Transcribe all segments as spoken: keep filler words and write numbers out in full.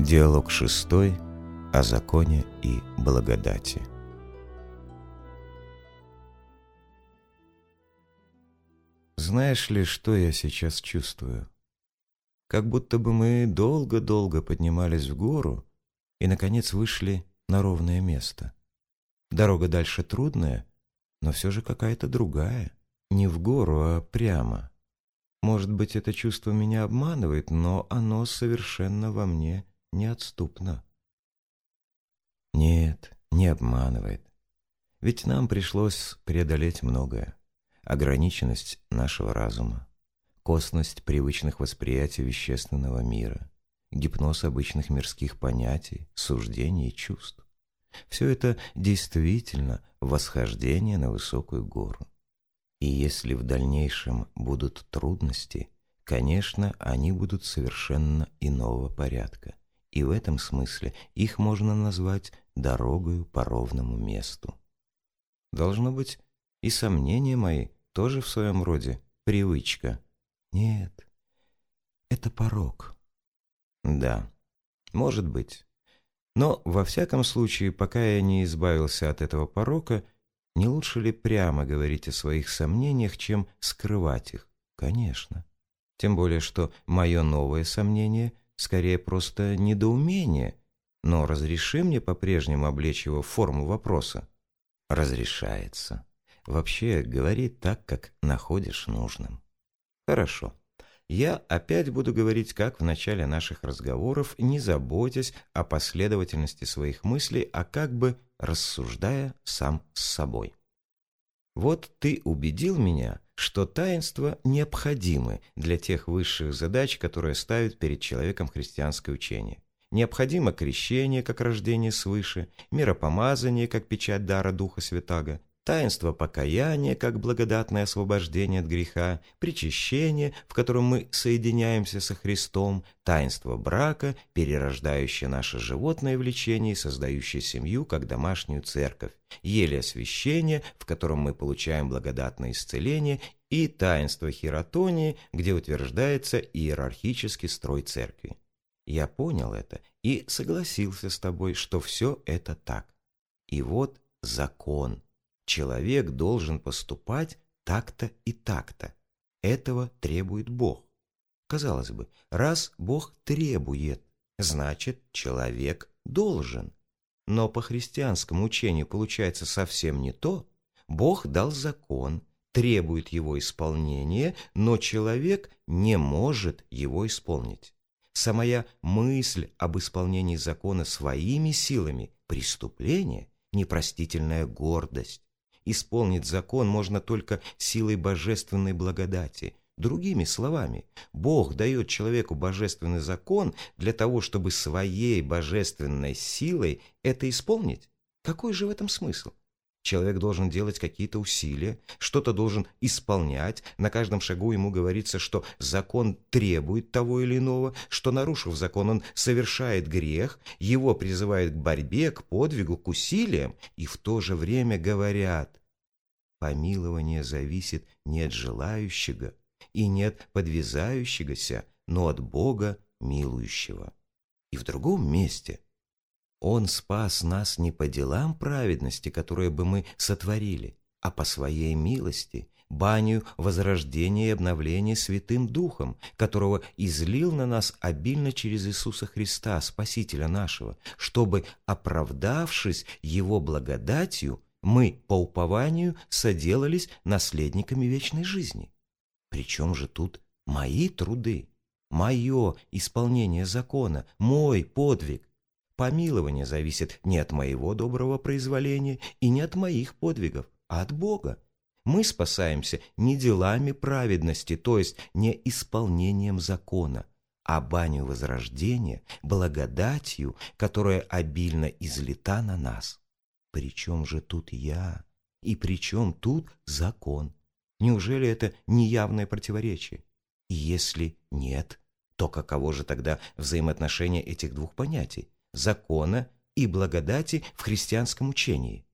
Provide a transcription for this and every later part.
Диалог шестой о законе и благодати. Знаешь ли, что я сейчас чувствую? Как будто бы мы долго-долго поднимались в гору и, наконец, вышли на ровное место. Дорога дальше трудная, но все же какая-то другая. Не в гору, а прямо. Может быть, это чувство меня обманывает, но оно совершенно во мне неотступно. Нет, не обманывает. Ведь нам пришлось преодолеть многое. Ограниченность нашего разума, косность привычных восприятий вещественного мира, гипноз обычных мирских понятий, суждений и чувств. Все это действительно восхождение на высокую гору. И если в дальнейшем будут трудности, конечно, они будут совершенно иного порядка. И в этом смысле их можно назвать дорогою по ровному месту. Должно быть, и сомнения мои тоже в своем роде привычка. Нет, это порок. Да, может быть. Но, во всяком случае, пока я не избавился от этого порока, не лучше ли прямо говорить о своих сомнениях, чем скрывать их? Конечно. Тем более, что мое новое сомнение скорее просто недоумение. Но разреши мне по-прежнему облечь его в форму вопроса. Разрешается. Вообще, говори так, как находишь нужным. Хорошо. Я опять буду говорить, как в начале наших разговоров, не заботясь о последовательности своих мыслей, а как бы рассуждая сам с собой. Вот ты убедил меня, что таинства необходимы для тех высших задач, которые ставит перед человеком христианское учение. Необходимо крещение, как рождение свыше, миропомазание, как печать дара Духа Святаго, таинство покаяния, как благодатное освобождение от греха, причащение, в котором мы соединяемся со Христом, таинство брака, перерождающее наше животное влечение и создающее семью, как домашнюю церковь, еле освящение, в котором мы получаем благодатное исцеление, и таинство хиротонии, где утверждается иерархический строй церкви. Я понял это и согласился с тобой, что все это так. И вот закон. Человек должен поступать так-то и так-то. Этого требует Бог. Казалось бы, раз Бог требует, значит, человек должен. Но по христианскому учению получается совсем не то. Бог дал закон, требует его исполнения, но человек не может его исполнить. Самая мысль об исполнении закона своими силами – преступление, непростительная гордость. Исполнить закон можно только силой божественной благодати. Другими словами, Бог дает человеку божественный закон для того, чтобы своей божественной силой это исполнить. Какой же в этом смысл? Человек должен делать какие-то усилия, что-то должен исполнять, на каждом шагу ему говорится, что закон требует того или иного, что, нарушив закон, он совершает грех, его призывают к борьбе, к подвигу, к усилиям, и в то же время говорят: помилование зависит не от желающего и не от подвязающегося, но от Бога милующего. И в другом месте: Он спас нас не по делам праведности, которые бы мы сотворили, а по своей милости, банию возрождения и обновления Святым Духом, которого излил на нас обильно через Иисуса Христа, Спасителя нашего, чтобы, оправдавшись Его благодатью, мы по упованию соделались наследниками вечной жизни. Причем же тут мои труды, мое исполнение закона, мой подвиг? Помилование зависит не от моего доброго произволения и не от моих подвигов, а от Бога. Мы спасаемся не делами праведности, то есть не исполнением закона, а банью возрождения, благодатью, которая обильно излита на нас. Причем же тут я? И причем тут закон? Неужели это не явное противоречие? И если нет, то каково же тогда взаимоотношение этих двух понятий? Закона и благодати в христианском учении?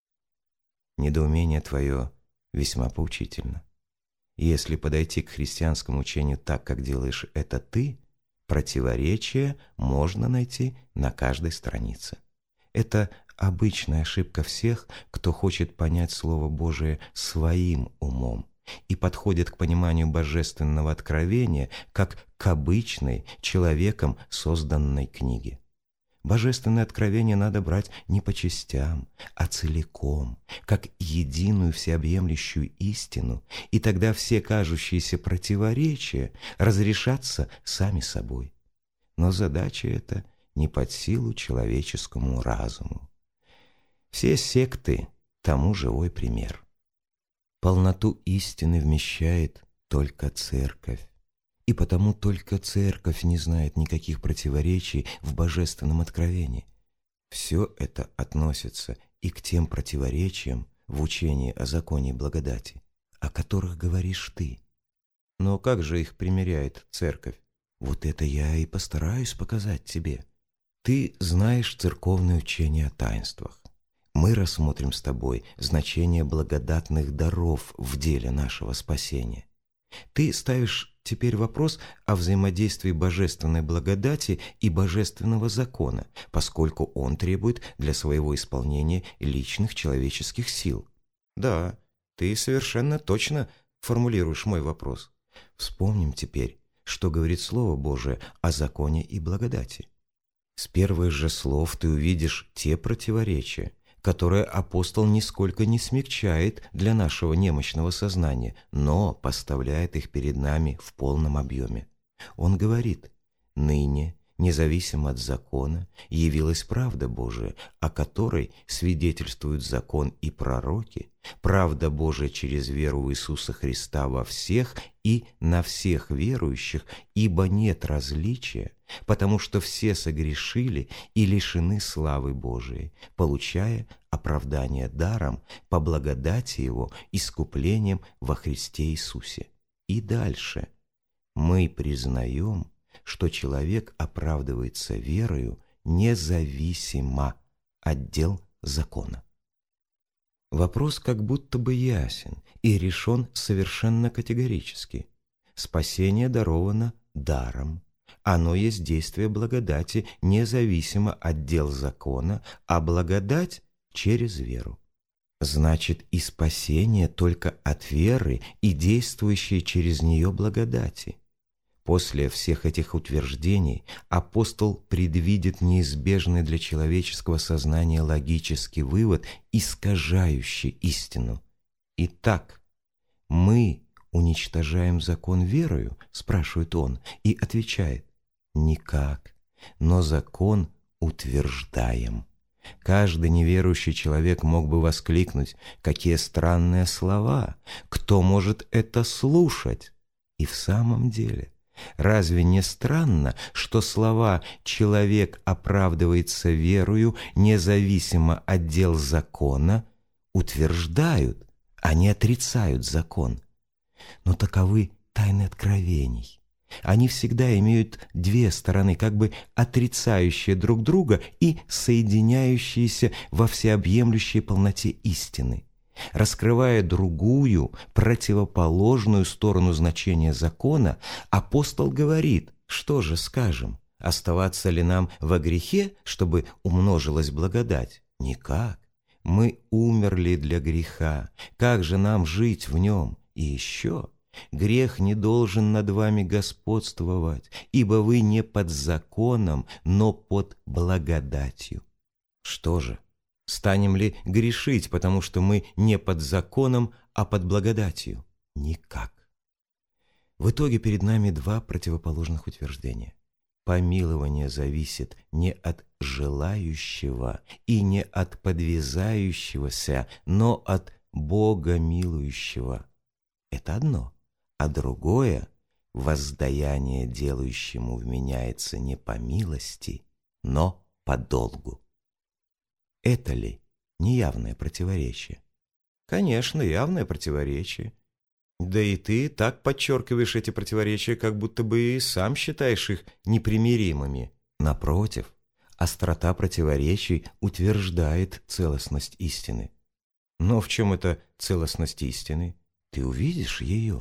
Недоумение твое весьма поучительно. Если подойти к христианскому учению так, как делаешь это ты, Противоречия можно найти на каждой странице. Это обычная ошибка всех, кто хочет понять Слово Божие своим умом и подходит к пониманию божественного откровения как к обычной, человеком созданной книге. Божественное откровение надо брать не по частям, а целиком, как единую всеобъемлющую истину, и тогда все кажущиеся противоречия разрешатся сами собой. Но задача эта не под силу человеческому разуму. Все секты тому живой пример. Полноту истины вмещает только Церковь. И потому только Церковь не знает никаких противоречий в божественном откровении. Все это относится и к тем противоречиям в учении о законе и благодати, о которых говоришь ты. Но как же их примиряет Церковь? Вот это я и постараюсь показать тебе. Ты знаешь церковное учение о таинствах. Мы рассмотрим с тобой значение благодатных даров в деле нашего спасения. Ты ставишь теперь вопрос о взаимодействии божественной благодати и божественного закона, поскольку он требует для своего исполнения личных человеческих сил. Да, ты совершенно точно формулируешь мой вопрос. Вспомним теперь, что говорит Слово Божие о законе и благодати. С первых же слов ты увидишь те противоречия, которое апостол нисколько не смягчает для нашего немощного сознания, но поставляет их перед нами в полном объеме. Он говорит: «Ныне, независимо от закона, явилась правда Божия, о которой свидетельствуют закон и пророки, правда Божия через веру в Иисуса Христа во всех и на всех верующих, ибо нет различия, потому что все согрешили и лишены славы Божией, получая оправдание даром по благодати Его искуплением во Христе Иисусе». И дальше. Мы признаем, что человек оправдывается верою независимо от дел закона. Вопрос как будто бы ясен и решен совершенно категорически. Спасение даровано даром. Оно есть действие благодати независимо от дел закона, а благодать через веру. Значит, и спасение только от веры и действующей через нее благодати. После всех этих утверждений апостол предвидит неизбежный для человеческого сознания логический вывод, искажающий истину. Итак, мы уничтожаем закон верою, спрашивает он, и отвечает: никак, но закон утверждаем. Каждый неверующий человек мог бы воскликнуть: какие странные слова! Кто может это слушать? И в самом деле, разве не странно, что слова «человек оправдывается верою независимо от дел закона» утверждают, а не отрицают закон? Но таковы тайны откровений. Они всегда имеют две стороны, как бы отрицающие друг друга и соединяющиеся во всеобъемлющей полноте истины. Раскрывая другую, противоположную сторону значения закона, апостол говорит: что же скажем, оставаться ли нам во грехе, чтобы умножилась благодать? Никак. Мы умерли для греха. Как же нам жить в нем? И еще: грех не должен над вами господствовать, ибо вы не под законом, но под благодатью. Что же? Станем ли грешить, потому что мы не под законом, а под благодатью? Никак. В итоге перед нами два противоположных утверждения. Помилование зависит не от желающего и не от подвязающегося, но от Бога милующего. Это одно. А другое – воздаяние делающему вменяется не по милости, но по долгу. Это ли не явное противоречие? Конечно, явное противоречие. Да и ты так подчеркиваешь эти противоречия, как будто бы и сам считаешь их непримиримыми. Напротив, острота противоречий утверждает целостность истины. Но в чем эта целостность истины? Ты увидишь ее.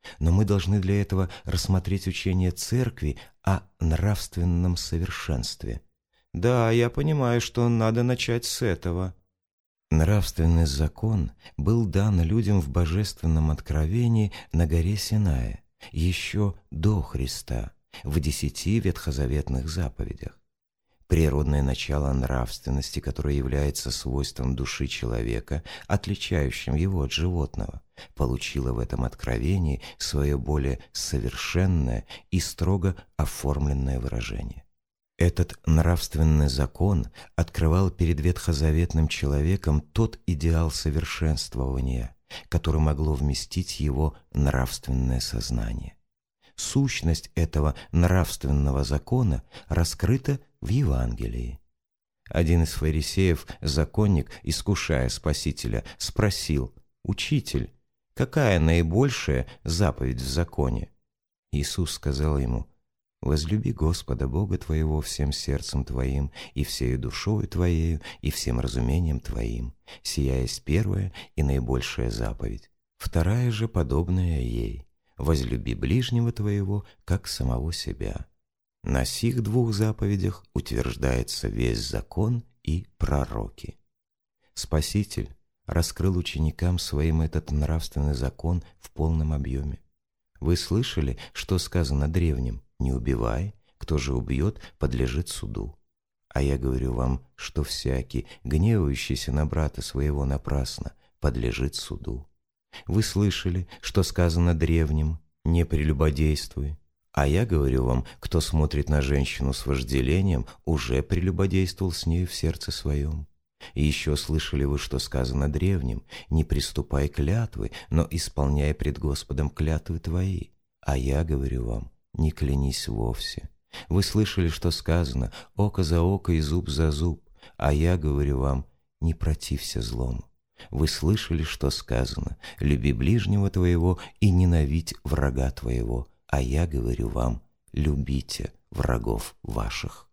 Но мы должны для этого рассмотреть учение Церкви о нравственном совершенстве. Да, я понимаю, что надо начать с этого. Нравственный закон был дан людям в божественном откровении на горе Синая, еще до Христа, в десяти ветхозаветных заповедях. Природное начало нравственности, которое является свойством души человека, отличающим его от животного, получило в этом откровении свое более совершенное и строго оформленное выражение. Этот нравственный закон открывал перед ветхозаветным человеком тот идеал совершенствования, который могло вместить его нравственное сознание. Сущность этого нравственного закона раскрыта в Евангелии. Один из фарисеев, законник, искушая Спасителя, спросил: «Учитель, какая наибольшая заповедь в законе?» Иисус сказал ему: «Возлюби Господа Бога твоего всем сердцем твоим, и всею душою твоею, и всем разумением твоим. Сия есть первая и наибольшая заповедь. Вторая же, подобная ей: возлюби ближнего твоего, как самого себя». На сих двух заповедях утверждается весь закон и пророки. Спаситель раскрыл ученикам своим этот нравственный закон в полном объеме. Вы слышали, что сказано древним: «Не убивай, кто же убьет, подлежит суду». А я говорю вам, что всякий, гневающийся на брата своего напрасно, подлежит суду. Вы слышали, что сказано древним: «Не прелюбодействуй». А я говорю вам, кто смотрит на женщину с вожделением, уже прелюбодействовал с нею в сердце своем. И еще слышали вы, что сказано древним: «Не приступай клятвы, но исполняй пред Господом клятвы твои». А я говорю вам: не клянись вовсе. Вы слышали, что сказано: «Око за око и зуб за зуб». А я говорю вам: не протився злому. Вы слышали, что сказано: «Люби ближнего твоего и ненавидь врага твоего». А я говорю вам: любите врагов ваших.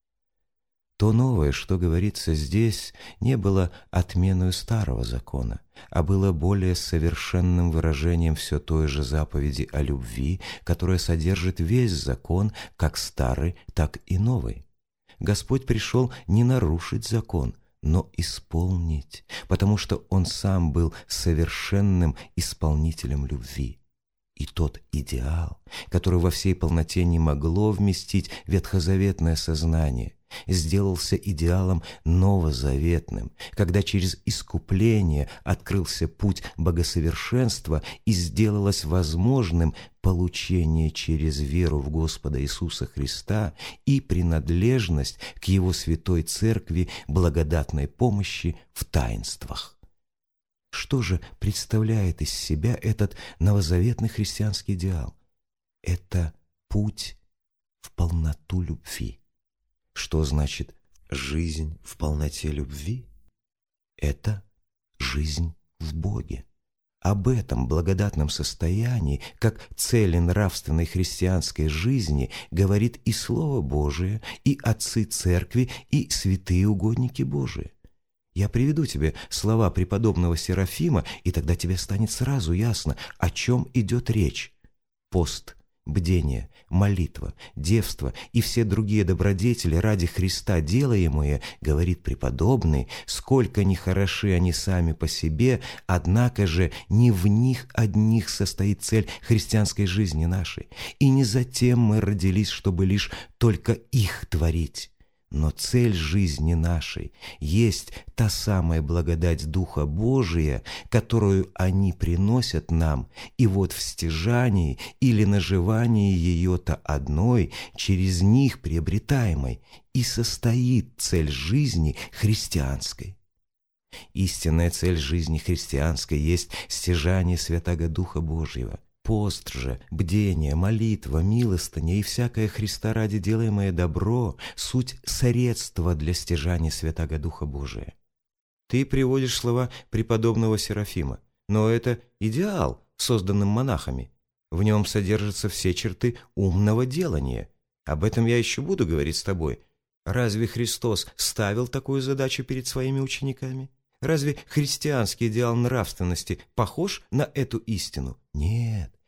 То новое, что говорится здесь, не было отменою старого закона, а было более совершенным выражением все той же заповеди о любви, которая содержит весь закон, как старый, так и новый. Господь пришел не нарушить закон, но исполнить, потому что Он сам был совершенным исполнителем любви. И тот идеал, который во всей полноте не могло вместить ветхозаветное сознание, сделался идеалом новозаветным, когда через искупление открылся путь богосовершенства и сделалось возможным получение через веру в Господа Иисуса Христа и принадлежность к Его святой Церкви благодатной помощи в таинствах. Что же представляет из себя этот новозаветный христианский идеал? Это путь в полноту любви. Что значит жизнь в полноте любви? Это жизнь в Боге. Об этом благодатном состоянии, как цели нравственной христианской жизни, говорит и Слово Божие, и отцы Церкви, и святые угодники Божии. Я приведу тебе слова преподобного Серафима, и тогда тебе станет сразу ясно, о чем идет речь. Пост, бдение, молитва, девство и все другие добродетели ради Христа делаемые, говорит преподобный, сколько ни хороши они сами по себе, однако же не в них одних состоит цель христианской жизни нашей, и не затем мы родились, чтобы лишь только их творить. Но цель жизни нашей есть та самая благодать Духа Божия, которую они приносят нам, и вот в стяжании или наживании ее-то одной, через них приобретаемой, и состоит цель жизни христианской. Истинная цель жизни христианской есть стяжание Святаго Духа Божьего. Пост же, бдение, молитва, милостыня и всякое Христа ради делаемое добро – суть средства для стяжания Святаго Духа Божия. Ты приводишь слова преподобного Серафима, но это идеал, созданным монахами. В нем содержатся все черты умного делания. Об этом я еще буду говорить с тобой. Разве Христос ставил такую задачу перед своими учениками? Разве христианский идеал нравственности похож на эту истину? Нет,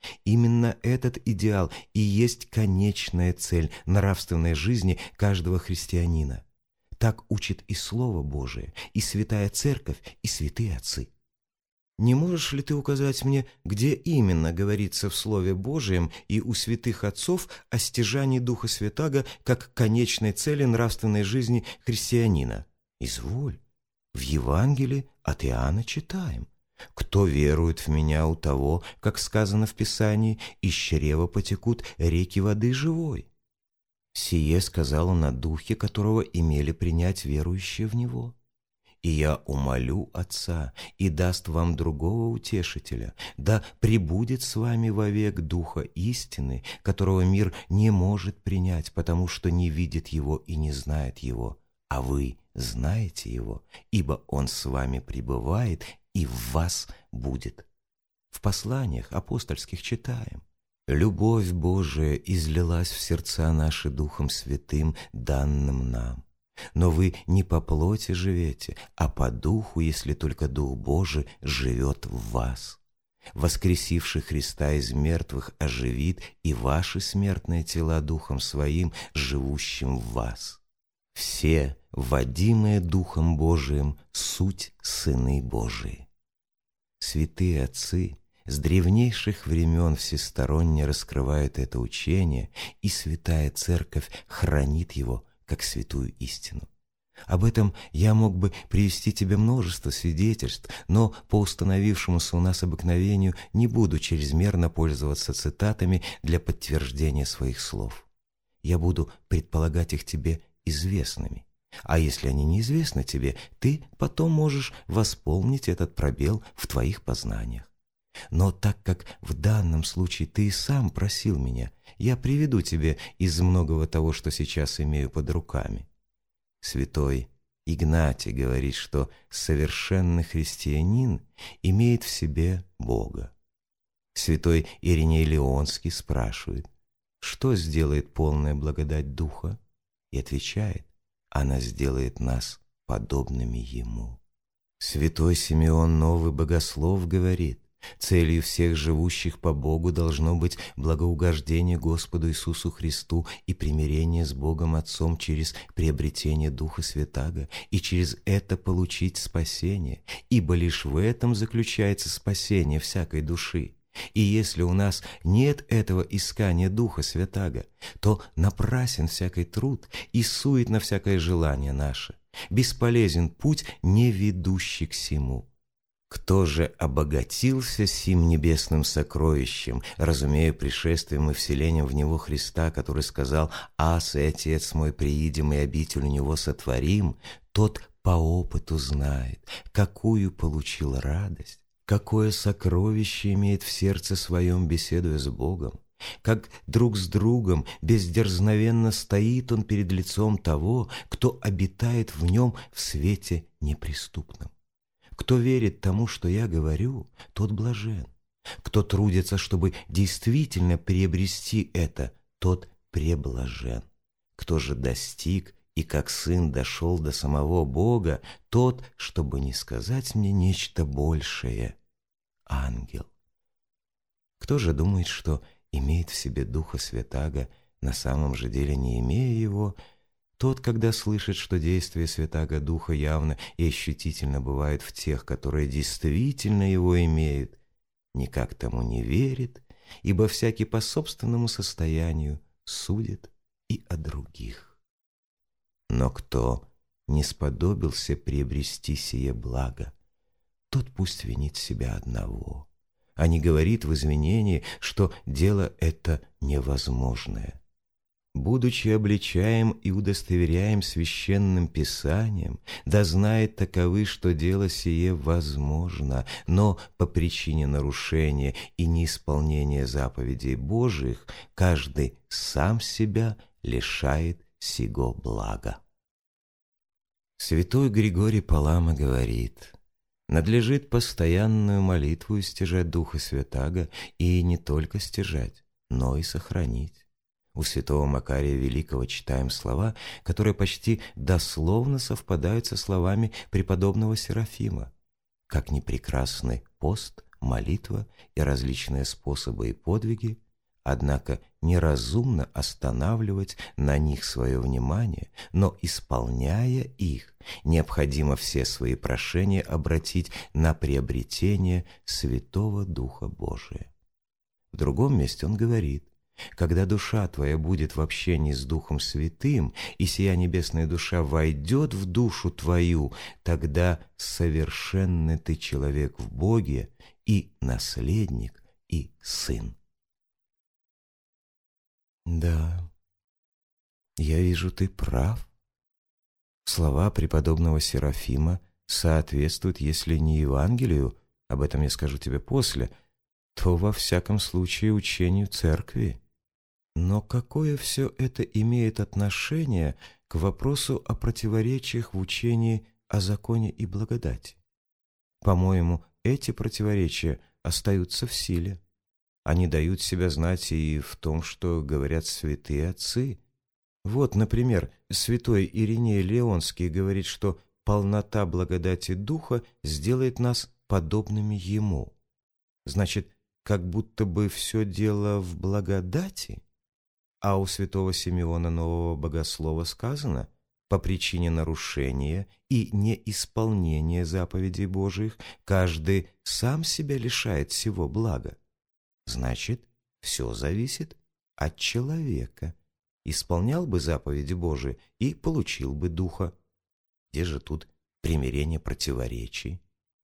Именно этот идеал и есть конечная цель нравственной жизни каждого христианина. Так учит и Слово Божие, и Святая Церковь, и святые отцы. Не можешь ли ты указать мне, где именно говорится в Слове Божием и у святых отцов о стяжании Духа Святаго как конечной цели нравственной жизни христианина? Изволь. В Евангелии от Иоанна читаем: «Кто верует в Меня, у того, как сказано в Писании, из чрева потекут реки воды живой». Сие сказал он о Духе, которого имели принять верующие в Него. «И я умолю Отца, и даст вам другого утешителя, да пребудет с вами вовек Духа истины, которого мир не может принять, потому что не видит Его и не знает Его, а вы знаете Его, ибо Он с вами пребывает и в вас будет». В посланиях апостольских читаем: «Любовь Божия излилась в сердца наши Духом Святым, данным нам. Но вы не по плоти живете, а по Духу, если только Дух Божий живет в вас. Воскресивший Христа из мертвых оживит и ваши смертные тела Духом Своим, живущим в вас. Все, водимые Духом Божиим, суть сыны Божии». Святые отцы с древнейших времен всесторонне раскрывают это учение, и Святая Церковь хранит его как святую истину. Об этом я мог бы привести тебе множество свидетельств, но по установившемуся у нас обыкновению не буду чрезмерно пользоваться цитатами для подтверждения своих слов. Я буду предполагать их тебе известными. А если они неизвестны тебе, ты потом можешь восполнить этот пробел в твоих познаниях. Но так как в данном случае ты и сам просил меня, я приведу тебе из многого того, что сейчас имею под руками. Святой Игнатий говорит, что совершенный христианин имеет в себе Бога. Святой Ириней Леонский спрашивает: что сделает полная благодать Духа? И отвечает: она сделает нас подобными Ему. Святой Симеон Новый Богослов говорит: целью всех живущих по Богу должно быть благоугождение Господу Иисусу Христу и примирение с Богом Отцом через приобретение Духа Святаго, и через это получить спасение, ибо лишь в этом заключается спасение всякой души. И если у нас нет этого искания Духа Святаго, то напрасен всякий труд и суетно всякое желание наше, бесполезен путь, не ведущий к сему. Кто же обогатился сим небесным сокровищем, разумея пришествием и вселением в него Христа, который сказал: «Ас и Отец мой приидем, и обитель у него сотворим», тот по опыту знает, какую получил радость, какое сокровище имеет в сердце своем, беседуя с Богом, как друг с другом бездерзновенно стоит он перед лицом того, кто обитает в нем в свете неприступном. Кто верит тому, что я говорю, тот блажен. Кто трудится, чтобы действительно приобрести это, тот преблажен. Кто же достиг и как сын дошел до самого Бога, тот, чтобы не сказать мне нечто большее, ангел. Кто же думает, что имеет в себе Духа Святаго, на самом же деле не имея его, тот, когда слышит, что действие Святаго Духа явно и ощутительно бывает в тех, которые действительно его имеют, никак тому не верит, ибо всякий по собственному состоянию судит и о других. Но кто не сподобился приобрести сие благо, тот пусть винит себя одного, а не говорит в извинении, что дело это невозможное. Будучи обличаем и удостоверяем священным писанием, да знает таковы, что дело сие возможно, но по причине нарушения и неисполнения заповедей Божиих каждый сам себя лишает сего блага. Святой Григорий Палама говорит: надлежит постоянную молитву стяжать Духа Святаго, и не только стяжать, но и сохранить. У святого Макария Великого читаем слова, которые почти дословно совпадают со словами преподобного Серафима: «Как ни прекрасный пост, молитва и различные способы и подвиги, однако неразумно останавливать на них свое внимание, но, исполняя их, необходимо все свои прошения обратить на приобретение Святого Духа Божия. В другом месте он говорит: «Когда душа твоя будет в общении с Духом Святым, и сия небесная душа войдет в душу твою, тогда совершенный ты человек в Боге, и наследник, и сын». Да, я вижу, ты прав. Слова преподобного Серафима соответствуют, если не Евангелию, об этом я скажу тебе после, то во всяком случае учению Церкви. Но какое все это имеет отношение к вопросу о противоречиях в учении о законе и благодати? По-моему, эти противоречия остаются в силе. Они дают себя знать и в том, что говорят святые отцы. Вот, например, святой Ириней Леонский говорит, что полнота благодати Духа сделает нас подобными Ему. Значит, как будто бы все дело в благодати. А у святого Симеона Нового Богослова сказано: по причине нарушения и неисполнения заповедей Божиих каждый сам себя лишает всего блага. Значит, все зависит от человека. Исполнял бы заповеди Божии и получил бы Духа. Где же тут примирение противоречий?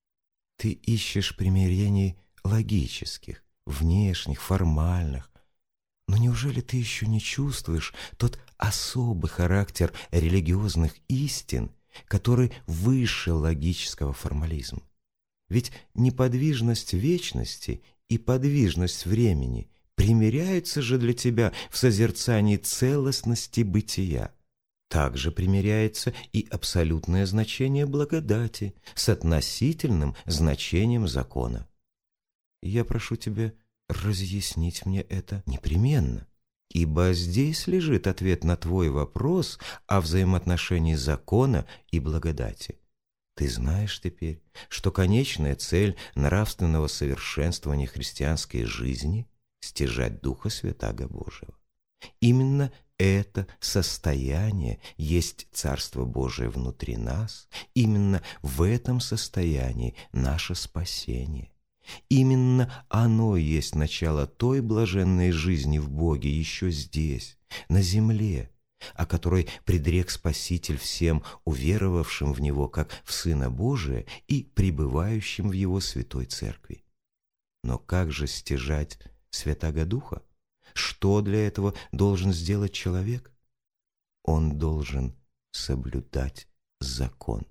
Ты ищешь примирений логических, внешних, формальных. Но неужели ты еще не чувствуешь тот особый характер религиозных истин, который выше логического формализма? Ведь неподвижность вечности и подвижность времени примиряются же для тебя в созерцании целостности бытия. Также примиряется и абсолютное значение благодати с относительным значением закона. Я прошу тебя разъяснить мне это непременно, ибо здесь лежит ответ на твой вопрос о взаимоотношении закона и благодати. Ты знаешь теперь, что конечная цель нравственного совершенствования христианской жизни – стяжать Духа Святаго Божьего. Именно это состояние есть Царство Божие внутри нас, именно в этом состоянии наше спасение. Именно оно и есть начало той блаженной жизни в Боге еще здесь, на земле, о которой предрек Спаситель всем уверовавшим в Него как в Сына Божия и пребывающим в Его Святой Церкви. Но как же стяжать Святаго Духа? Что для этого должен сделать человек? Он должен соблюдать закон.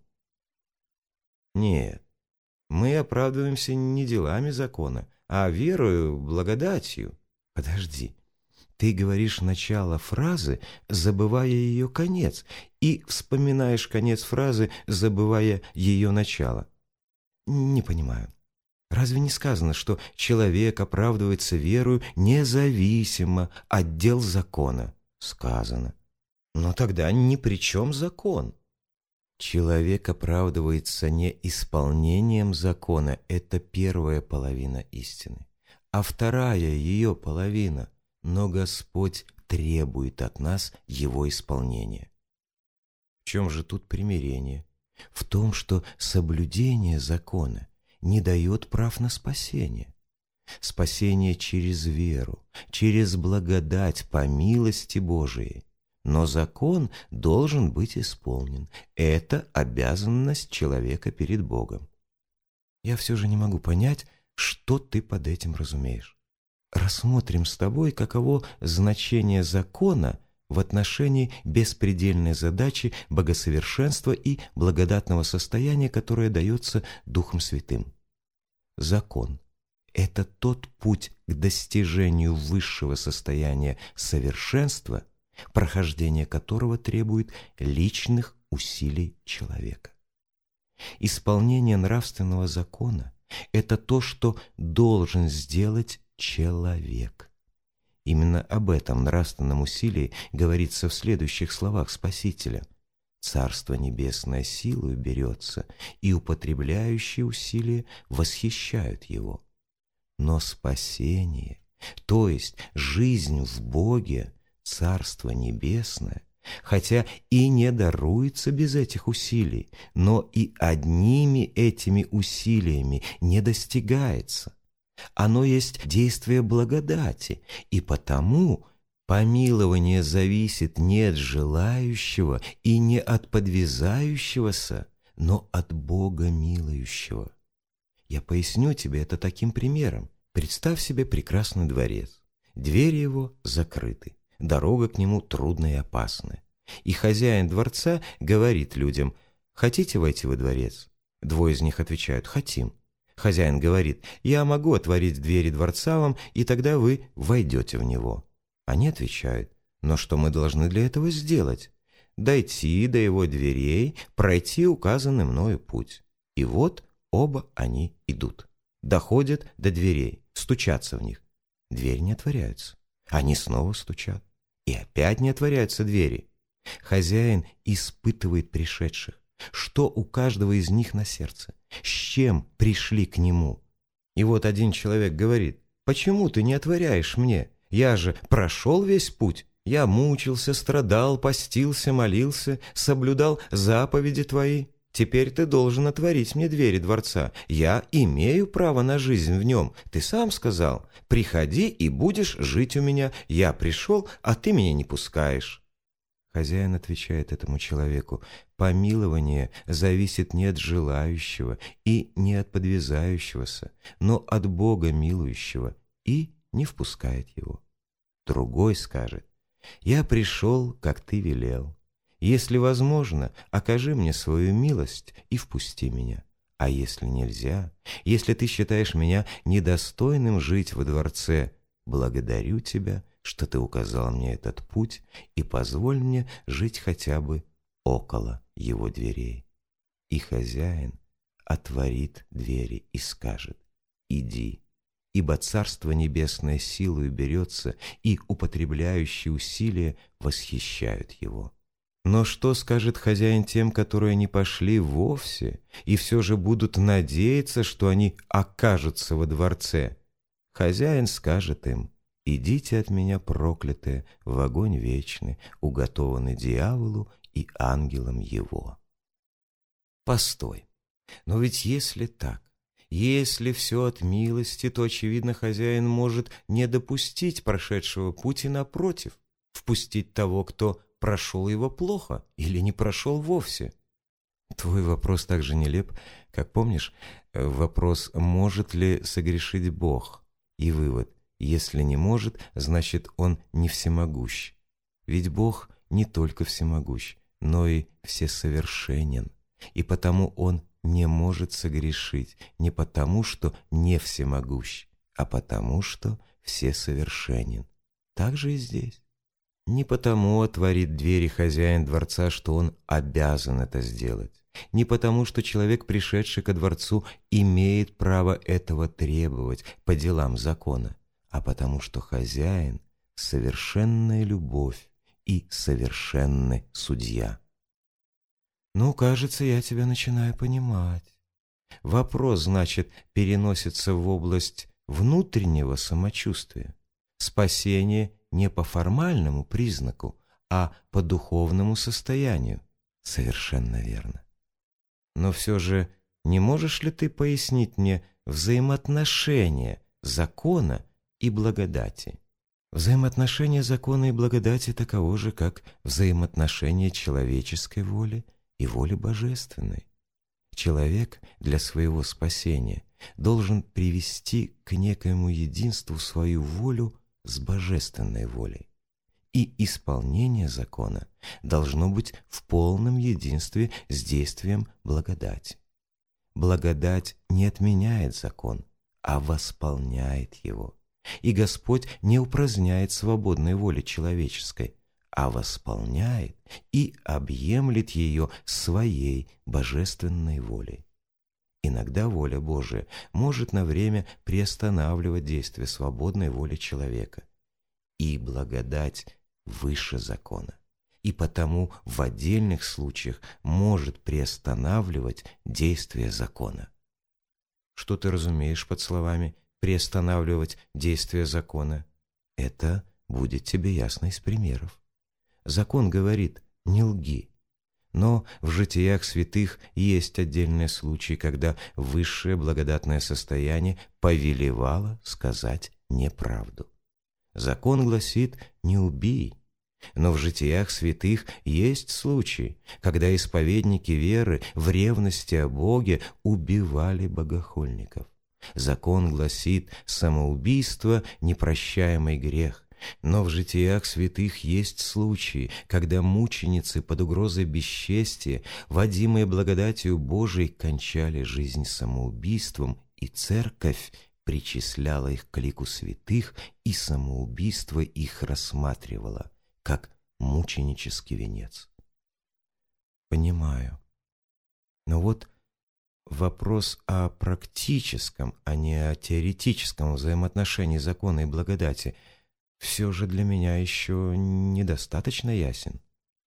Нет, мы оправдываемся не делами закона, а верою, благодатью. Подожди. Ты говоришь начало фразы, забывая ее конец, и вспоминаешь конец фразы, забывая ее начало. Не понимаю. Разве не сказано, что человек оправдывается верою независимо от дел закона? Сказано. Но тогда ни при чем закон. Человек оправдывается не исполнением закона, это первая половина истины. А вторая ее половина – но Господь требует от нас его исполнения. В чем же тут примирение? В том, что соблюдение закона не дает прав на спасение. Спасение через веру, через благодать по милости Божией. Но закон должен быть исполнен. Это обязанность человека перед Богом. Я все же не могу понять, что ты под этим разумеешь. Рассмотрим с тобой, каково значение закона в отношении беспредельной задачи богосовершенства и благодатного состояния, которое дается Духом Святым. Закон – это тот путь к достижению высшего состояния совершенства, прохождение которого требует личных усилий человека. Исполнение нравственного закона – это то, что должен сделать человек. Именно об этом нравственном усилии говорится в следующих словах Спасителя. «Царство небесное силою берется, и употребляющие усилия восхищают его». Но спасение, то есть жизнь в Боге, Царство Небесное, хотя и не даруется без этих усилий, но и одними этими усилиями не достигается. Оно есть действие благодати, и потому помилование зависит не от желающего и не от подвязающегося, но от Бога милующего. Я поясню тебе это таким примером. Представь себе прекрасный дворец. Двери его закрыты, дорога к нему трудная и опасная. И хозяин дворца говорит людям: «Хотите войти во дворец?» Двое из них отвечают: «Хотим». Хозяин говорит: «Я могу отворить двери дворца вам, и тогда вы войдете в него». Они отвечают: «Но что мы должны для этого сделать?» «Дойти до его дверей, пройти указанный мною путь». И вот оба они идут. Доходят до дверей, стучатся в них. Двери не отворяются. Они снова стучат. И опять не отворяются двери. Хозяин испытывает пришедших. Что у каждого из них на сердце? С чем пришли к нему? И вот один человек говорит: «Почему ты не отворяешь мне? Я же прошел весь путь. Я мучился, страдал, постился, молился, соблюдал заповеди твои. Теперь ты должен отворить мне двери дворца. Я имею право на жизнь в нем. Ты сам сказал: приходи и будешь жить у меня. Я пришел, а ты меня не пускаешь». Хозяин отвечает этому человеку: «Помилование зависит не от желающего и не от подвязающегося, но от Бога милующего», и не впускает его. Другой скажет: «Я пришел, как ты велел. Если возможно, окажи мне свою милость и впусти меня. А если нельзя, если ты считаешь меня недостойным жить во дворце, благодарю тебя, что ты указал мне этот путь, и позволь мне жить хотя бы около его дверей». И хозяин отворит двери и скажет: «Иди, ибо Царство Небесное силою берется, и употребляющие усилия восхищают его». Но что скажет хозяин тем, которые не пошли вовсе и все же будут надеяться, что они окажутся во дворце? Хозяин скажет им: «Идите от меня, проклятые, в огонь вечный, уготованный дьяволу и ангелам его». Постой, но ведь если так, если все от милости, то, очевидно, хозяин может не допустить прошедшего путь и, напротив, впустить того, кто прошел его плохо или не прошел вовсе. Твой вопрос так же нелеп, как, помнишь, вопрос: может ли согрешить Бог? И вывод: если не может, значит, Он не всемогущ. Ведь Бог не только всемогущ, но и всесовершенен, и потому Он не может согрешить не потому, что не всемогущ, а потому, что всесовершенен. Так же и здесь. Не потому отворит двери хозяин дворца, что он обязан это сделать. Не потому, что человек, пришедший ко дворцу, имеет право этого требовать по делам закона, а потому, что хозяин — совершенная любовь и совершенный судья. Ну, кажется, я тебя начинаю понимать. Вопрос, значит, переносится в область внутреннего самочувствия. Спасение не по формальному признаку, а по духовному состоянию. Совершенно верно. Но все же не можешь ли ты пояснить мне взаимоотношения закона и благодати? Взаимоотношения закона и благодати таково же, как взаимоотношения человеческой воли и воли божественной. Человек для своего спасения должен привести к некоему единству свою волю с божественной волей. И исполнение закона должно быть в полном единстве с действием благодати. Благодать не отменяет закон, а восполняет его. И Господь не упраздняет свободной воли человеческой, а восполняет и объемлет ее своей божественной волей. Иногда воля Божия может на время приостанавливать действие свободной воли человека. И благодать выше закона, и потому в отдельных случаях может приостанавливать действие закона. Что ты разумеешь под словами приостанавливать действие закона? Это будет тебе ясно из примеров. Закон говорит «не лги». Но в житиях святых есть отдельные случаи, когда высшее благодатное состояние повелевало сказать неправду. Закон гласит «не убий». Но в житиях святых есть случаи, когда исповедники веры в ревности о Боге убивали богохульников. Закон гласит «самоубийство – непрощаемый грех». Но в житиях святых есть случаи, когда мученицы под угрозой бесчестия, водимые благодатью Божией, кончали жизнь самоубийством, и Церковь причисляла их к лику святых, и самоубийство их рассматривала как мученический венец. Понимаю. Но вот вопрос о практическом, а не о теоретическом взаимоотношении закона и благодати все же для меня еще недостаточно ясен.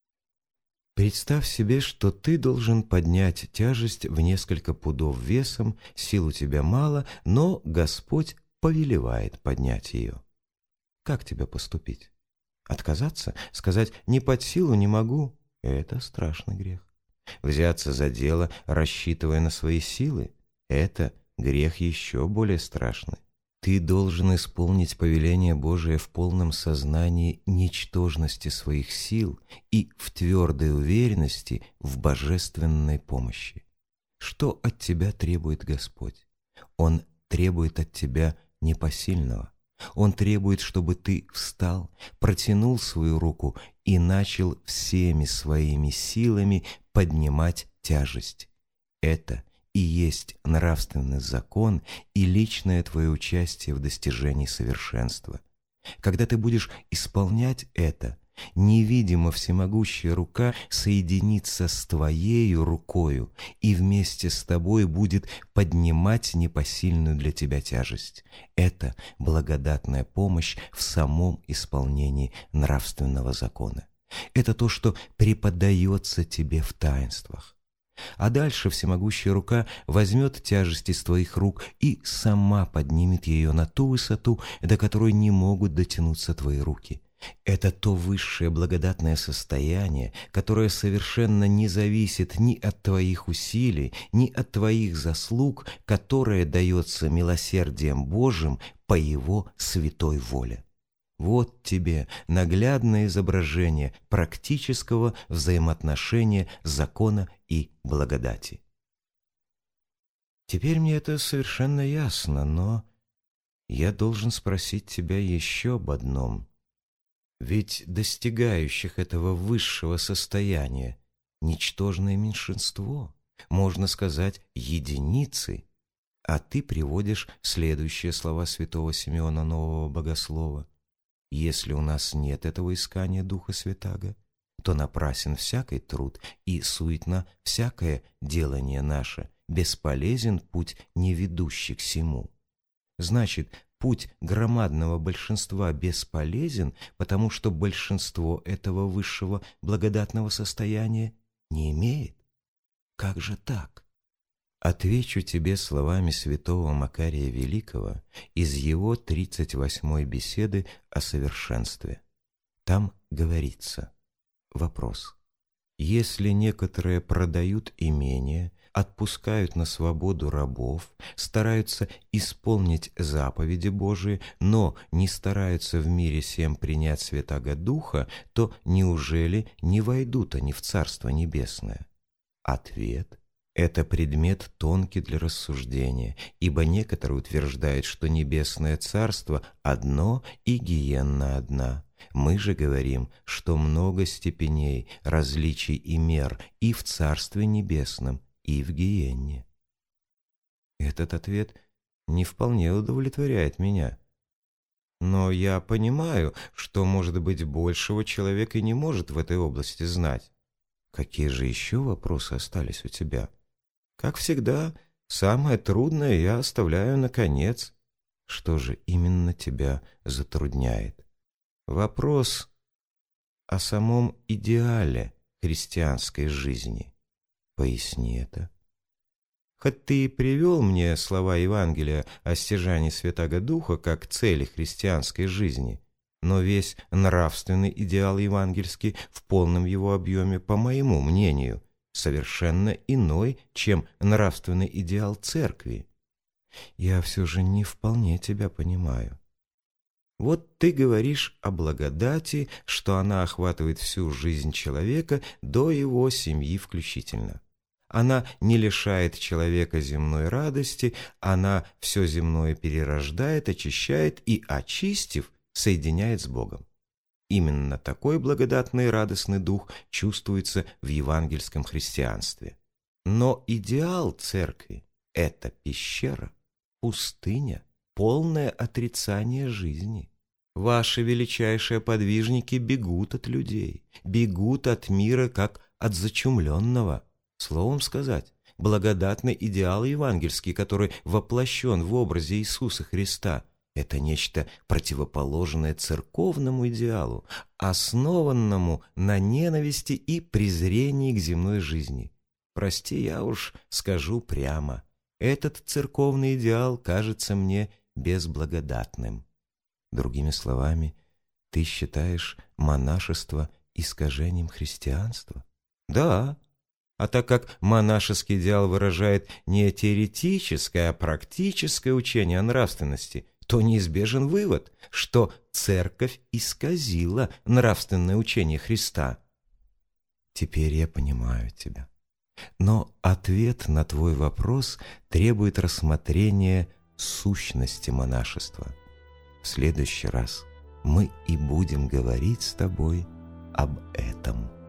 Представь себе, что ты должен поднять тяжесть в несколько пудов весом, сил у тебя мало, но Господь повелевает поднять ее. Как тебе поступить? Отказаться? Сказать «не под силу, не могу»? Это страшный грех. Взяться за дело, рассчитывая на свои силы? Это грех еще более страшный. Ты должен исполнить повеление Божие в полном сознании ничтожности своих сил и в твердой уверенности в божественной помощи. Что от тебя требует Господь? Он требует от тебя непосильного. Он требует, чтобы ты встал, протянул свою руку и начал всеми своими силами поднимать тяжесть. Это и есть нравственный закон и личное твое участие в достижении совершенства. Когда ты будешь исполнять это, невидимо всемогущая рука соединится с твоею рукою и вместе с тобой будет поднимать непосильную для тебя тяжесть. Это благодатная помощь в самом исполнении нравственного закона. Это то, что преподается тебе в таинствах. А дальше всемогущая рука возьмет тяжесть из твоих рук и сама поднимет ее на ту высоту, до которой не могут дотянуться твои руки. Это то высшее благодатное состояние, которое совершенно не зависит ни от твоих усилий, ни от твоих заслуг, которое дается милосердием Божьим по Его святой воле. Вот тебе наглядное изображение практического взаимоотношения закона и благодати. Теперь мне это совершенно ясно, но я должен спросить тебя еще об одном. Ведь достигающих этого высшего состояния ничтожное меньшинство, можно сказать, единицы, а ты приводишь следующие слова святого Симеона Нового Богослова. Если у нас нет этого искания Духа Святаго, то напрасен всякий труд и суетно всякое делание наше, бесполезен путь, не ведущий к сему. Значит, путь громадного большинства бесполезен, потому что большинство этого высшего благодатного состояния не имеет. Как же так? Отвечу тебе словами святого Макария Великого из его тридцать восьмой беседы о совершенстве. Там говорится: вопрос. Если некоторые продают имение, отпускают на свободу рабов, стараются исполнить заповеди Божии, но не стараются в мире сем принять Святаго Духа, то неужели не войдут они в Царство Небесное? Ответ. Это предмет тонкий для рассуждения, ибо некоторые утверждают, что Небесное Царство одно и гиенна одна. Мы же говорим, что много степеней, различий и мер и в Царстве Небесном, и в гиенне. Этот ответ не вполне удовлетворяет меня. Но я понимаю, что, может быть, большего человек и не может в этой области знать. Какие же еще вопросы остались у тебя? Как всегда, самое трудное я оставляю наконец. Что же именно тебя затрудняет? Вопрос о самом идеале христианской жизни. Поясни это. Хоть ты и привел мне слова Евангелия о стяжании Святаго Духа как цели христианской жизни, но весь нравственный идеал евангельский в полном его объеме, по моему мнению, совершенно иной, чем нравственный идеал церкви. Я все же не вполне тебя понимаю. Вот ты говоришь о благодати, что она охватывает всю жизнь человека до его семьи включительно. Она не лишает человека земной радости, она все земное перерождает, очищает и, очистив, соединяет с Богом. Именно такой благодатный и радостный дух чувствуется в евангельском христианстве. Но идеал церкви – это пещера, пустыня, полное отрицание жизни. Ваши величайшие подвижники бегут от людей, бегут от мира, как от зачумленного. Словом сказать, благодатный идеал евангельский, который воплощен в образе Иисуса Христа, это нечто противоположное церковному идеалу, основанному на ненависти и презрении к земной жизни. Прости, я уж скажу прямо, этот церковный идеал кажется мне безблагодатным. Другими словами, ты считаешь монашество искажением христианства? Да. А так как монашеский идеал выражает не теоретическое, а практическое учение о нравственности, то неизбежен вывод, что церковь исказила нравственное учение Христа. Теперь я понимаю тебя. Но ответ на твой вопрос требует рассмотрения сущности монашества. В следующий раз мы и будем говорить с тобой об этом.